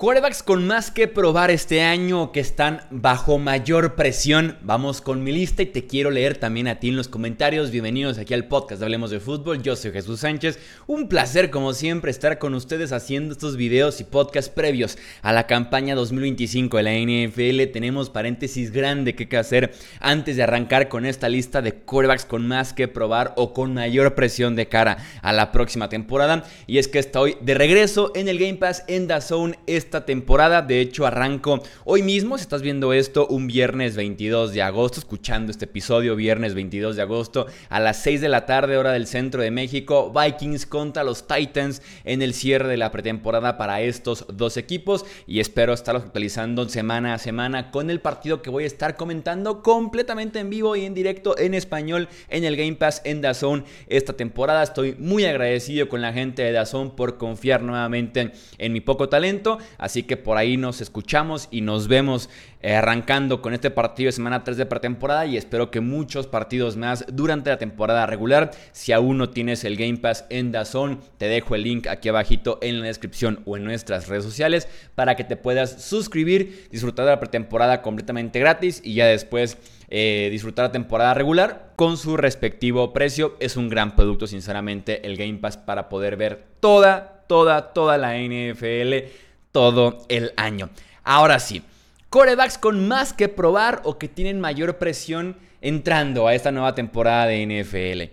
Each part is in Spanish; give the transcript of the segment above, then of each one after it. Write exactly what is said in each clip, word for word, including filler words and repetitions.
Quarterbacks con más que probar este año, que están bajo mayor presión. Vamos con mi lista y te quiero leer también a ti en los comentarios. Bienvenidos aquí al podcast de Hablemos de Fútbol. Yo soy Jesús Sánchez. Un placer, como siempre, estar con ustedes haciendo estos videos y podcasts previos a la campaña dos mil veinticinco de la N F L. Tenemos paréntesis grande que hacer antes de arrancar con esta lista de quarterbacks con más que probar o con mayor presión de cara a la próxima temporada. Y es que estoy de regreso en el Game Pass en D A Z N esta temporada. De hecho, arranco hoy mismo, si estás viendo esto, un viernes veintidós de agosto, escuchando este episodio viernes veintidós de agosto a las seis de la tarde, hora del centro de México. Vikings contra los Titans en el cierre de la pretemporada para estos dos equipos, y espero estar actualizando semana a semana con el partido que voy a estar comentando completamente en vivo y en directo en español en el Game Pass en D A Z N esta temporada. Estoy muy agradecido con la gente de D A Z N por confiar nuevamente en mi poco talento. Así que por ahí nos escuchamos y nos vemos eh, arrancando con este partido de semana tres de pretemporada, y espero que muchos partidos más durante la temporada regular. Si aún no tienes el Game Pass en D A Z N, te dejo el link aquí abajito en la descripción o en nuestras redes sociales para que te puedas suscribir, disfrutar de la pretemporada completamente gratis y ya después eh, disfrutar la temporada regular con su respectivo precio. Es un gran producto, sinceramente, el Game Pass, para poder ver toda, toda, toda la N F L todo el año. Ahora sí, quarterbacks con más que probar o que tienen mayor presión entrando a esta nueva temporada de N F L.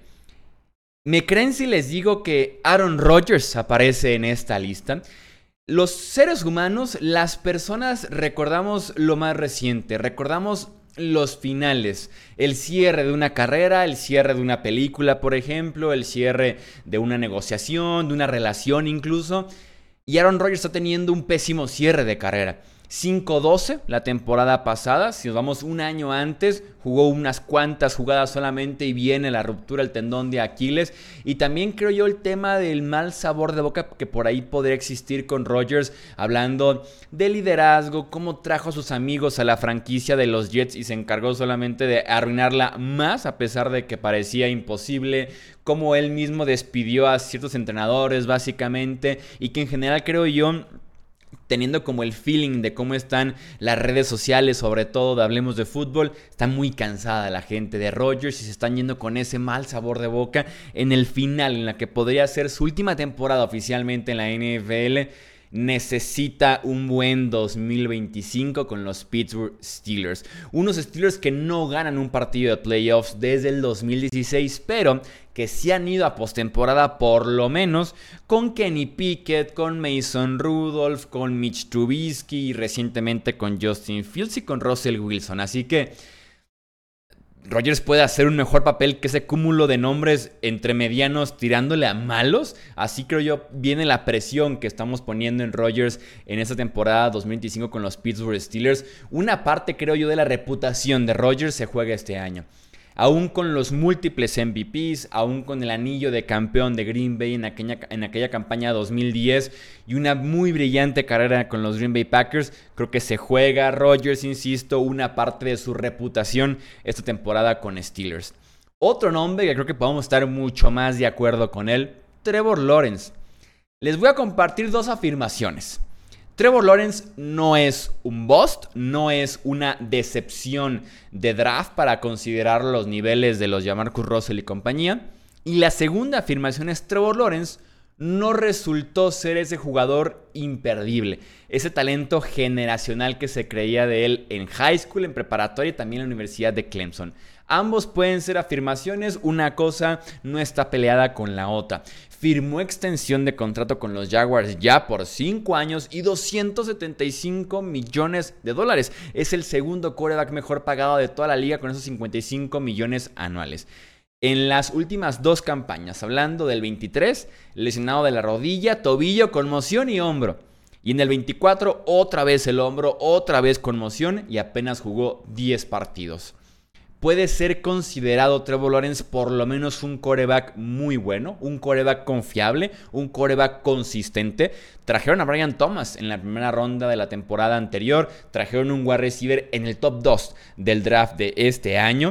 ¿Me creen si les digo que Aaron Rodgers aparece en esta lista? Los seres humanos, las personas, recordamos lo más reciente, recordamos los finales, el cierre de una carrera, el cierre de una película, por ejemplo, el cierre de una negociación, de una relación incluso. Y Aaron Rodgers está teniendo un pésimo cierre de carrera. cinco doce la temporada pasada. Si nos vamos un año antes, jugó unas cuantas jugadas solamente y viene la ruptura del tendón de Aquiles. Y también creo yo el tema del mal sabor de boca que por ahí podría existir con Rodgers, hablando de liderazgo, cómo trajo a sus amigos a la franquicia de los Jets y se encargó solamente de arruinarla más, a pesar de que parecía imposible, cómo él mismo despidió a ciertos entrenadores básicamente, y que en general creo yo, teniendo como el feeling de cómo están las redes sociales, sobre todo de Hablemos de Fútbol, está muy cansada la gente de Rodgers y se están yendo con ese mal sabor de boca en el final, en la que podría ser su última temporada oficialmente en la N F L. Necesita un buen dos mil veinticinco con los Pittsburgh Steelers. Unos Steelers que no ganan un partido de playoffs desde el dos mil dieciséis, pero que sí han ido a postemporada por lo menos con Kenny Pickett, con Mason Rudolph, con Mitch Trubisky y recientemente con Justin Fields y con Russell Wilson. Así que Rodgers puede hacer un mejor papel que ese cúmulo de nombres entre medianos tirándole a malos. Así creo yo viene la presión que estamos poniendo en Rodgers en esta temporada dos mil veinticinco con los Pittsburgh Steelers. Una parte creo yo de la reputación de Rodgers se juega este año. Aún con los múltiples M V Ps, aún con el anillo de campeón de Green Bay en aquella, en aquella campaña dos mil diez y una muy brillante carrera con los Green Bay Packers, creo que se juega Rodgers, insisto, una parte de su reputación esta temporada con Steelers. Otro nombre que creo que podemos estar mucho más de acuerdo con él, Trevor Lawrence. Les voy a compartir dos afirmaciones. Trevor Lawrence no es un bust, no es una decepción de draft para considerar los niveles de los Jamarcus Russell y compañía. Y la segunda afirmación es: Trevor Lawrence no resultó ser ese jugador imperdible, ese talento generacional que se creía de él en high school, en preparatoria y también en la Universidad de Clemson. Ambos pueden ser afirmaciones, una cosa no está peleada con la otra. Firmó extensión de contrato con los Jaguars ya por cinco años y doscientos setenta y cinco millones de dólares. Es el segundo quarterback mejor pagado de toda la liga con esos cincuenta y cinco millones anuales. En las últimas dos campañas, hablando del veintitrés, lesionado de la rodilla, tobillo, conmoción y hombro. Y en el veinticuatro, otra vez el hombro, otra vez conmoción y apenas jugó diez partidos. Puede ser considerado Trevor Lawrence por lo menos un quarterback muy bueno, un quarterback confiable, un quarterback consistente. Trajeron a Brian Thomas en la primera ronda de la temporada anterior, trajeron un wide receiver en el top dos del draft de este año.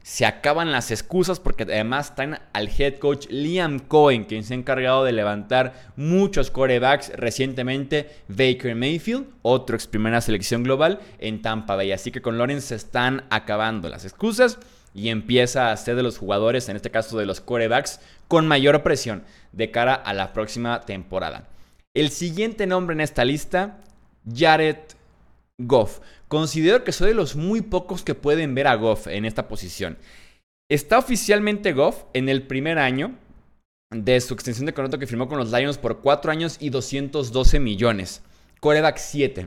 Se acaban las excusas porque además traen al head coach Liam Cohen, quien se ha encargado de levantar muchos quarterbacks recientemente. Baker Mayfield, otro ex primera selección global en Tampa Bay. Así que con Lawrence se están acabando las excusas y empieza a ser de los jugadores, en este caso de los quarterbacks, con mayor presión de cara a la próxima temporada. El siguiente nombre en esta lista, Jared Goff. Considero que soy de los muy pocos que pueden ver a Goff en esta posición. Está oficialmente Goff en el primer año de su extensión de contrato que firmó con los Lions por cuatro años y doscientos doce millones. Quarterback siete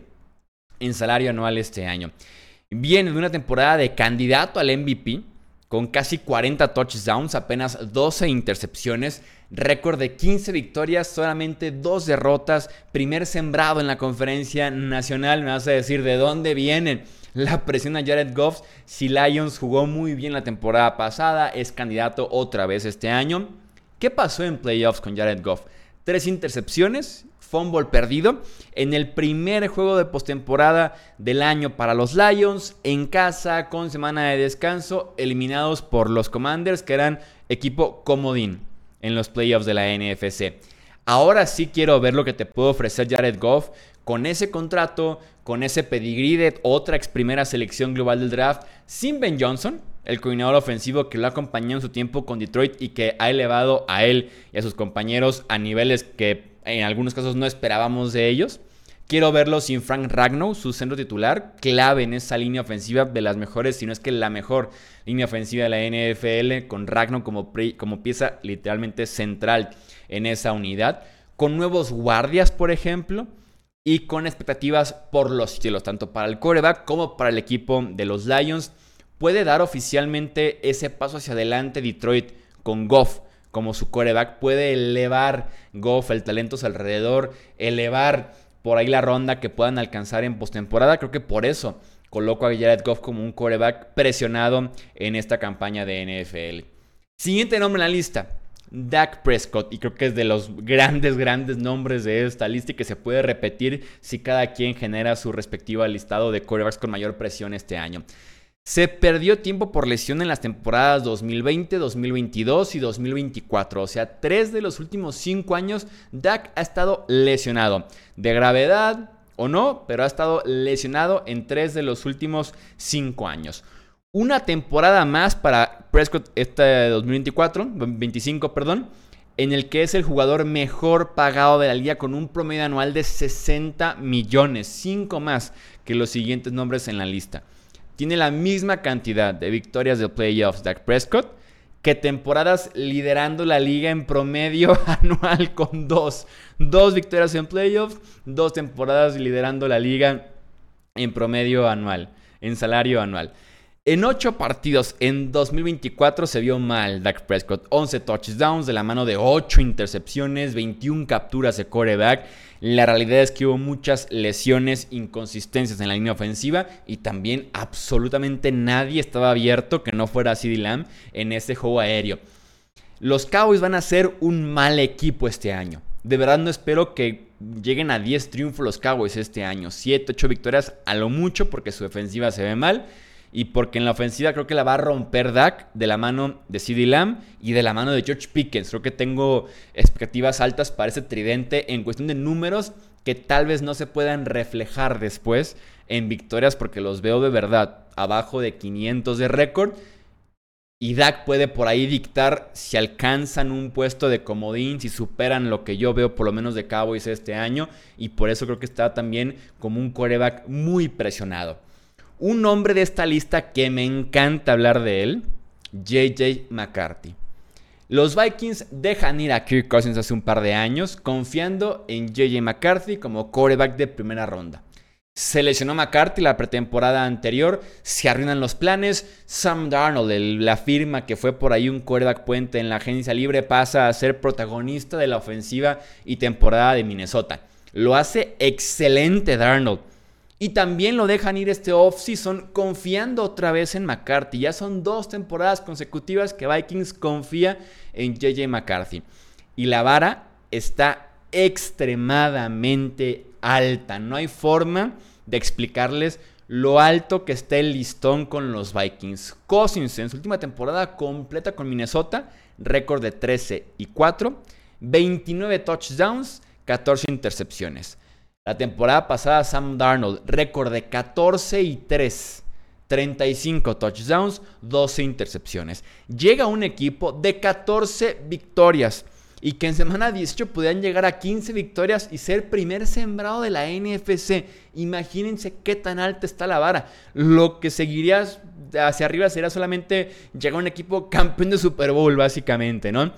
en salario anual este año. Viene de una temporada de candidato al M V P con casi cuarenta touchdowns, apenas doce intercepciones, récord de quince victorias, solamente dos derrotas, primer sembrado en la conferencia nacional. Me vas a decir, ¿de dónde viene la presión a Jared Goff? Si Lions jugó muy bien la temporada pasada, es candidato otra vez este año. ¿Qué pasó en playoffs con Jared Goff? Tres intercepciones, fumble perdido en el primer juego de postemporada del año para los Lions, en casa, con semana de descanso, eliminados por los Commanders, que eran equipo comodín en los playoffs de la N F C. Ahora sí quiero ver lo que te puede ofrecer Jared Goff con ese contrato, con ese pedigrí de otra ex primera selección global del draft, sin Ben Johnson, el coordinador ofensivo que lo acompañó en su tiempo con Detroit y que ha elevado a él y a sus compañeros a niveles que en algunos casos no esperábamos de ellos. Quiero verlo sin Frank Ragnow, su centro titular, clave en esa línea ofensiva, de las mejores, si no es que la mejor línea ofensiva de la N F L, con Ragnow como, pre, como pieza literalmente central en esa unidad, con nuevos guardias, por ejemplo, y con expectativas por los cielos, tanto para el quarterback como para el equipo de los Lions. Puede dar oficialmente ese paso hacia adelante Detroit con Goff como su quarterback. Puede elevar Goff el talento a su alrededor, elevar por ahí la ronda que puedan alcanzar en postemporada. Creo que por eso coloco a Jared Goff como un quarterback presionado en esta campaña de N F L. Siguiente nombre en la lista, Dak Prescott. Y creo que es de los grandes, grandes nombres de esta lista y que se puede repetir si cada quien genera su respectivo listado de quarterbacks con mayor presión este año. Se perdió tiempo por lesión en las temporadas dos mil veinte, dos mil veintidós y dos mil veinticuatro. O sea, tres de los últimos cinco años Dak ha estado lesionado. De gravedad o no, pero ha estado lesionado en tres de los últimos cinco años. Una temporada más para Prescott, esta de dos mil veinticuatro, veinticinco, perdón, en el que es el jugador mejor pagado de la liga con un promedio anual de sesenta millones. Cinco más que los siguientes nombres en la lista. Tiene la misma cantidad de victorias de playoffs Dak Prescott que temporadas liderando la liga en promedio anual con dos. Dos victorias en playoffs, dos temporadas liderando la liga en promedio anual, en salario anual. En ocho partidos en dos mil veinticuatro se vio mal Dak Prescott. once touchdowns de la mano de ocho intercepciones, veintiuna capturas de quarterback. La realidad es que hubo muchas lesiones, inconsistencias en la línea ofensiva y también absolutamente nadie estaba abierto que no fuera CeeDee Lamb en ese juego aéreo. Los Cowboys van a ser un mal equipo este año. De verdad no espero que lleguen a diez triunfos los Cowboys este año. siete, ocho victorias a lo mucho porque su defensiva se ve mal. Y porque en la ofensiva creo que la va a romper Dak de la mano de CeeDee Lamb y de la mano de George Pickens. Creo que tengo expectativas altas para ese tridente en cuestión de números que tal vez no se puedan reflejar después en victorias porque los veo de verdad abajo de quinientos de récord. Y Dak puede por ahí dictar si alcanzan un puesto de comodín, si superan lo que yo veo por lo menos de Cowboys este año. Y por eso creo que está también como un quarterback muy presionado. Un nombre de esta lista que me encanta hablar de él, J J McCarthy. Los Vikings dejan ir a Kirk Cousins hace un par de años, confiando en J J McCarthy como quarterback de primera ronda. Se lesionó McCarthy la pretemporada anterior, se arruinan los planes. Sam Darnold, el, la firma que fue por ahí un quarterback puente en la agencia libre, pasa a ser protagonista de la ofensiva y temporada de Minnesota. Lo hace excelente Darnold. Y también lo dejan ir este offseason confiando otra vez en McCarthy. Ya son dos temporadas consecutivas que Vikings confía en J J McCarthy. Y la vara está extremadamente alta. No hay forma de explicarles lo alto que está el listón con los Vikings. Cousins en su última temporada completa con Minnesota, récord de trece y cuatro, veintinueve touchdowns, catorce intercepciones. La temporada pasada Sam Darnold, récord de catorce y tres, treinta y cinco touchdowns, doce intercepciones. Llega un equipo de catorce victorias y que en semana dieciocho podían llegar a quince victorias y ser primer sembrado de la N F C. Imagínense qué tan alta está la vara. Lo que seguiría hacia arriba sería solamente llegar a un equipo campeón de Super Bowl, básicamente, ¿no?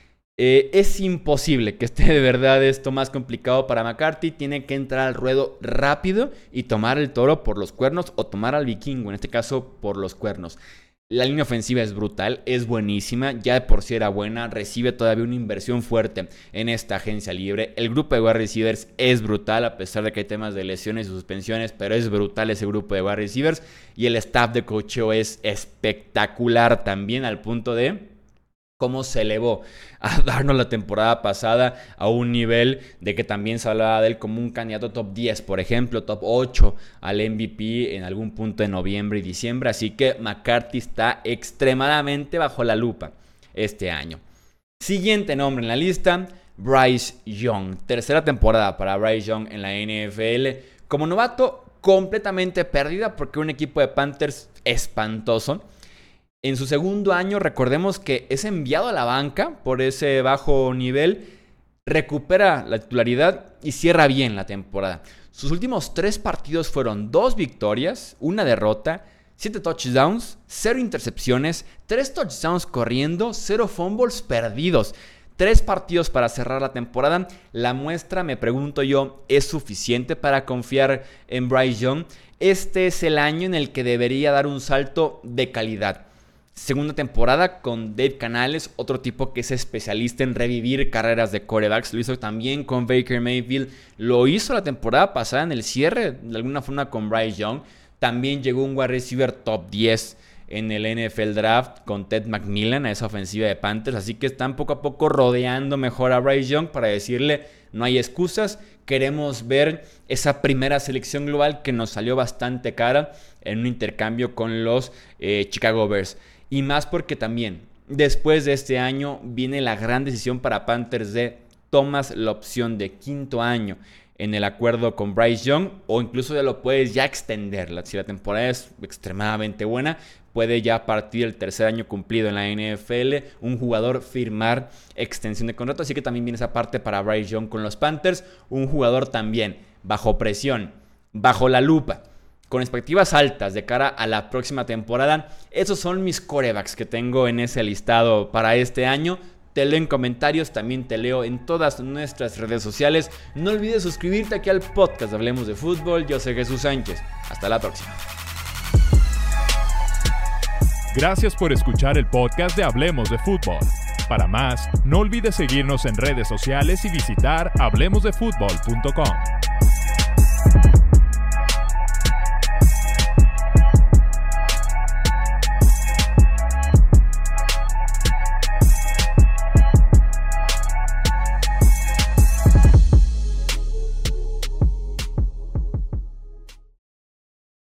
Eh, es imposible que esté de verdad esto más complicado para McCarthy. Tiene que entrar al ruedo rápido y tomar el toro por los cuernos o tomar al vikingo, en este caso por los cuernos. La línea ofensiva es brutal, es buenísima, ya de por sí era buena, recibe todavía una inversión fuerte en esta agencia libre. El grupo de wide receivers es brutal, a pesar de que hay temas de lesiones y suspensiones, pero es brutal ese grupo de wide receivers. Y el staff de coacheo es espectacular también, al punto de cómo se elevó a Darnold la temporada pasada a un nivel de que también se hablaba de él como un candidato top diez, por ejemplo, top ocho al M V P en algún punto de noviembre y diciembre. Así que McCarthy está extremadamente bajo la lupa este año. Siguiente nombre en la lista, Bryce Young. Tercera temporada para Bryce Young en la N F L. Como novato, completamente perdida porque un equipo de Panthers espantoso. En su segundo año, recordemos que es enviado a la banca por ese bajo nivel, recupera la titularidad y cierra bien la temporada. Sus últimos tres partidos fueron dos victorias, una derrota, siete touchdowns, cero intercepciones, tres touchdowns corriendo, cero fumbles perdidos. Tres partidos para cerrar la temporada. La muestra, me pregunto yo, ¿es suficiente para confiar en Bryce Young? Este es el año en el que debería dar un salto de calidad. Segunda temporada con Dave Canales, otro tipo que es especialista en revivir carreras de quarterbacks. Lo hizo también con Baker Mayfield. Lo hizo la temporada pasada en el cierre, de alguna forma, con Bryce Young. También llegó un wide receiver top diez en el N F L Draft con Ted McMillan a esa ofensiva de Panthers. Así que están poco a poco rodeando mejor a Bryce Young para decirle: no hay excusas, queremos ver esa primera selección global que nos salió bastante cara en un intercambio con los eh, Chicago Bears. Y más porque también después de este año viene la gran decisión para Panthers de tomas la opción de quinto año en el acuerdo con Bryce Young, o incluso ya lo puedes ya extender. Si la temporada es extremadamente buena, puede ya a partir del tercer año cumplido en la N F L un jugador firmar extensión de contrato. Así que también viene esa parte para Bryce Young con los Panthers. Un jugador también bajo presión, bajo la lupa, con expectativas altas de cara a la próxima temporada. Esos son mis quarterbacks que tengo en ese listado para este año. Te leo en comentarios, también te leo en todas nuestras redes sociales. No olvides suscribirte aquí al podcast de Hablemos de Fútbol. Yo soy Jesús Sánchez. Hasta la próxima. Gracias por escuchar el podcast de Hablemos de Fútbol. Para más, no olvides seguirnos en redes sociales y visitar hablemos de fútbol punto com.